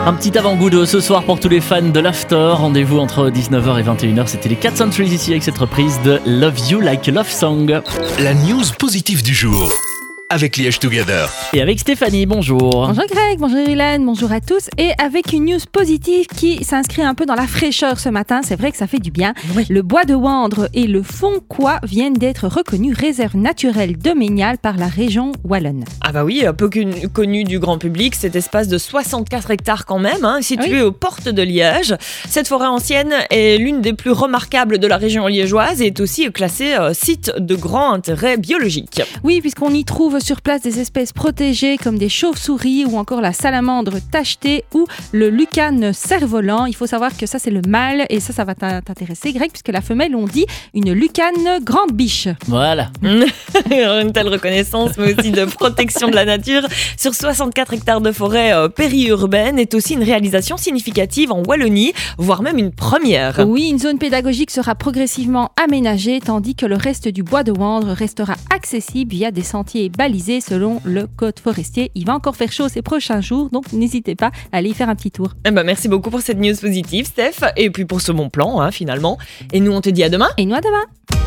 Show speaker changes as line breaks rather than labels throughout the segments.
Un petit avant-goût de ce soir pour tous les fans de l'After. Rendez-vous entre 19h et 21h. C'était les 4 Centuries ici avec cette reprise de Love You Like a Love Song.
La news positive du jour. Avec Liège Together.
Et avec Stéphanie, bonjour.
Bonjour Greg, bonjour Hélène, bonjour à tous. Et avec une news positive qui s'inscrit un peu dans la fraîcheur ce matin, c'est vrai que ça fait du bien.
Oui.
Le bois de Wandre et le Foncois viennent d'être reconnus réserve naturelle domaniale par la région wallonne.
Ah bah oui, peu connu du grand public, cet espace de 64 hectares quand même, situé aux portes de Liège. Cette forêt ancienne est l'une des plus remarquables de la région liégeoise et est aussi classée site de grand intérêt biologique.
Oui, puisqu'on y trouve sur place des espèces protégées comme des chauves-souris ou encore la salamandre tachetée ou le lucane cerf-volant. Il faut savoir que ça c'est le mâle et ça va t'intéresser Greg, puisque la femelle on dit une lucane grande biche.
Voilà.
Une telle reconnaissance mais aussi de protection de la nature sur 64 hectares de forêt périurbaine est aussi une réalisation significative en Wallonie, voire même une première.
Oui, une zone pédagogique sera progressivement aménagée tandis que le reste du bois de Wandre restera accessible via des sentiers balisés selon le code forestier. Il va encore faire chaud ces prochains jours, donc n'hésitez pas à aller y faire un petit tour.
Merci beaucoup pour cette news positive, Steph, et puis pour ce bon plan, finalement. Et nous, on te dit à demain.
Et nous à demain.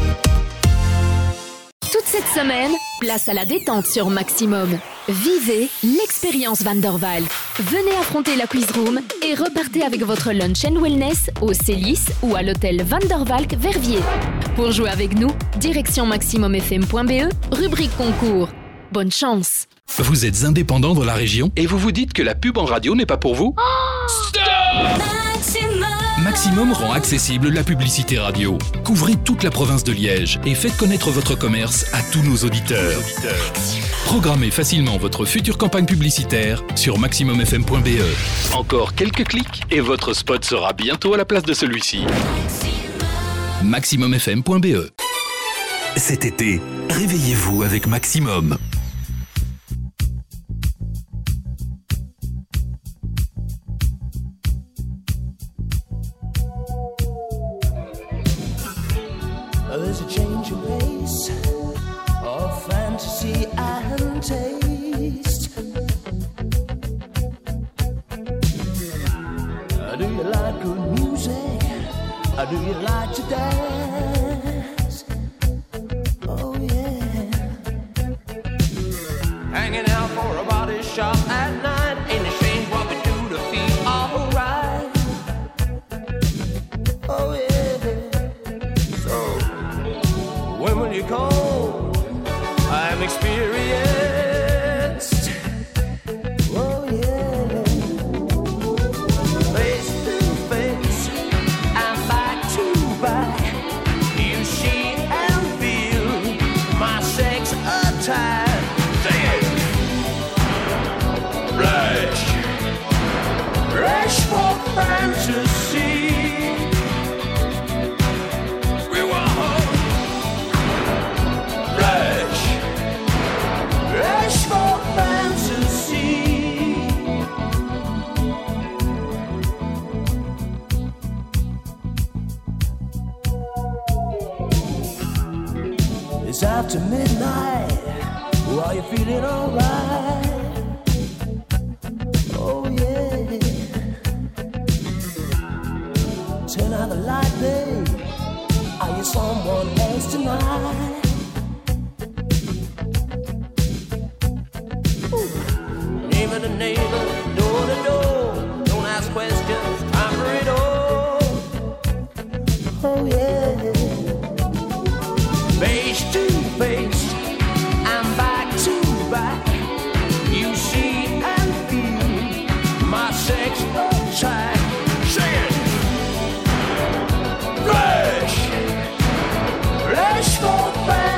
Toute cette semaine, place à la détente sur Maximum. Vivez l'expérience Van der Waal. Venez affronter la quiz room et repartez avec votre lunch and wellness au Célis ou à l'hôtel Van der Valk Verviers. Pour jouer avec nous, direction maximumfm.be, rubrique concours. Bonne chance.
Vous êtes indépendant dans la région et vous vous dites que la pub en radio n'est pas pour vous ? Stop ! Maximum rend accessible la publicité radio. Couvrez toute la province de Liège et faites connaître votre commerce à tous nos auditeurs. Programmez facilement votre future campagne publicitaire sur maximumfm.be. Encore quelques clics et votre spot sera bientôt à la place de celui-ci. maximumfm.be. Cet été, réveillez-vous avec Maximum.
There's a change in pace of fantasy and taste. Do you like good music? Do you like to dance? Oh yeah. Hanging out for a body shop at night. Ain't it strange what we do to feel alright? Oh yeah. When will you come? I'm experienced. Oh yeah. Face to face and back to back. You see and feel my sex attack. Sing it. Rush for fantasy. It's after midnight. Are you feeling alright? Oh yeah. Turn out the light, babe. Are you someone else tonight? Neighbor to neighbor, door to door. Don't ask questions, time for it all. Oh yeah. Face to face and back to back. You see and feel my sex attack. Sing it. Rush for fantasy.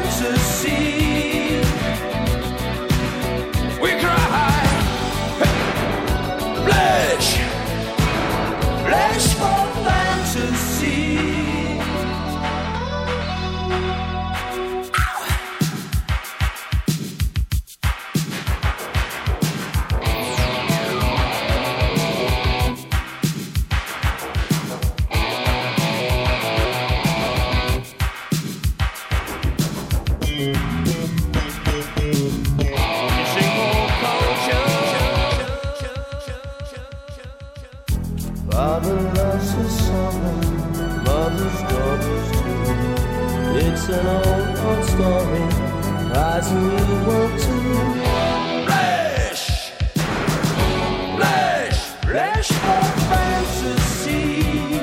an old story, rising you want to. Flesh, flesh, flesh for fantasy.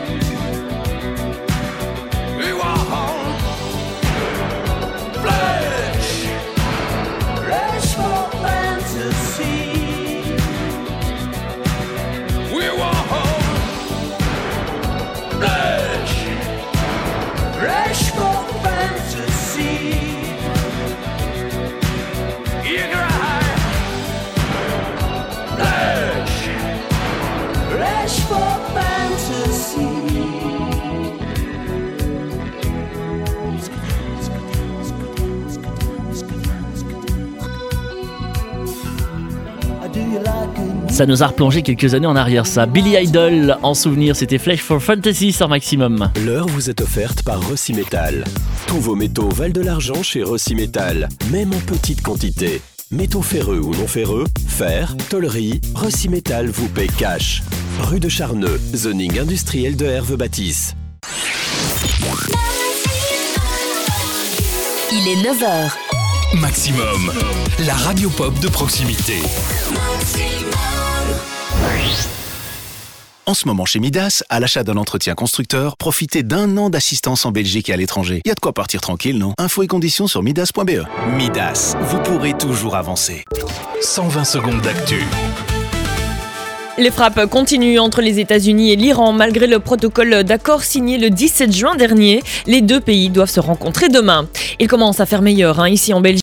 We want flesh, flesh for fantasy. We want flesh, flesh for fantasy. In your eye, flesh, flesh for fantasy. Do you like it?
Ça nous a replongé quelques années en arrière, ça. Billy Idol, en souvenir, c'était Flesh for Fantasy sur Maximum.
L'heure vous est offerte par Rossi Métal. Tous vos métaux valent de l'argent chez Rossi Métal, même en petite quantité. Métaux ferreux ou non ferreux, fer, tôlerie, Rossi Métal vous paie cash. Rue de Charneux, zoning industriel de Herve-Bâtisse.
Il est 9h.
Maximum, la radio pop de proximité.
En ce moment chez Midas, à l'achat d'un entretien constructeur, profitez d'1 an d'assistance en Belgique et à l'étranger. Y a de quoi partir tranquille, non? Infos et conditions sur midas.be. Midas, vous pourrez toujours avancer.
120 secondes d'actu.
Les frappes continuent entre les États-Unis et l'Iran malgré le protocole d'accord signé le 17 juin dernier. Les deux pays doivent se rencontrer demain. Il commence à faire meilleur ici en Belgique.